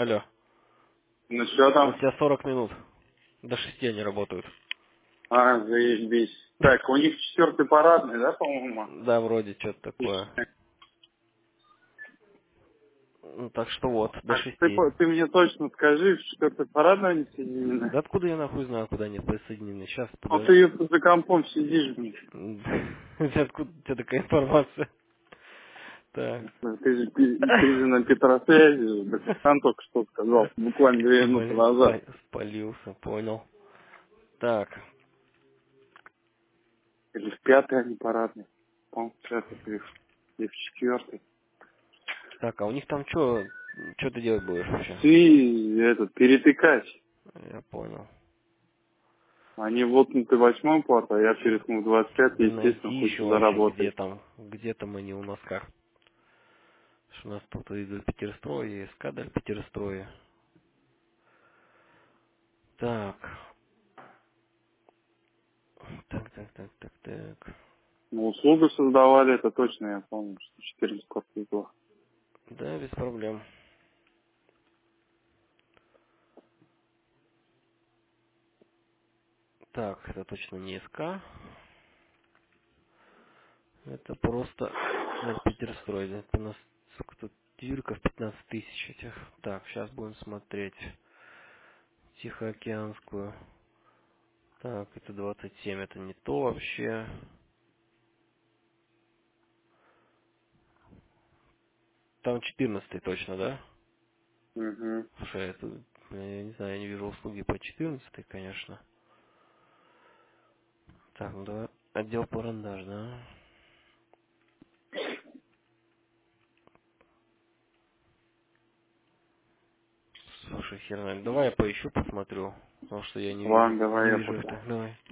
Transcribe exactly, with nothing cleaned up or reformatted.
Алло. Ну что У там? тебя сорок минут. До шести они работают. А, заебись. Так, у них четвертый парадный, да, по-моему? Да, вроде что-то такое. Ну, так что вот, до Так, ты, шести. по- ты мне точно скажи, в четвертый парадный они соединены. Да откуда я нахуй знаю, куда они присоединены? Сейчас, Ну подожди. ты за компом сидишь, блин. Откуда у тебя такая информация? Так. Ты же, пи- ты же на Петросвязи, Бакстан только что сказал, буквально две минуты Блин, назад. спа- спалился, понял. Так. Или в пятый они парадный. По-моему, в пятый, или в, или в четвертый. Так, а у них там что, что ты делать будешь вообще? Ты этот, перетыкать. Я понял. Они воткнуты восьмой плат, а я переткну в двадцать пять, Да естественно, найди еще хочется вообще, где заработать. там, где там они у нас как. Что у нас тут и Петерстрой, и Скадель Петерстрой. Так. Так, так, так, так, так. Ну, услугу создавали, это точно, я помню, что четырнадцать копий было. Да, без проблем. Так, это точно не СК. Это просто это Петерстрой. Это у нас сколько тут дюрков пятнадцать тысяч этих. Так, сейчас будем смотреть. Тихоокеанскую. Так, это двадцать семь, это не то вообще. Там четырнадцатый точно, да? Угу. Слушай, это, я не знаю, я не вижу услуги по четырнадцатой, конечно. Так, ну давай. Отдел продаж, да? Слушай, херня, давай я поищу, посмотрю. Потому что я не вижу, Ладно, не давай я вижу это. пока. Давай.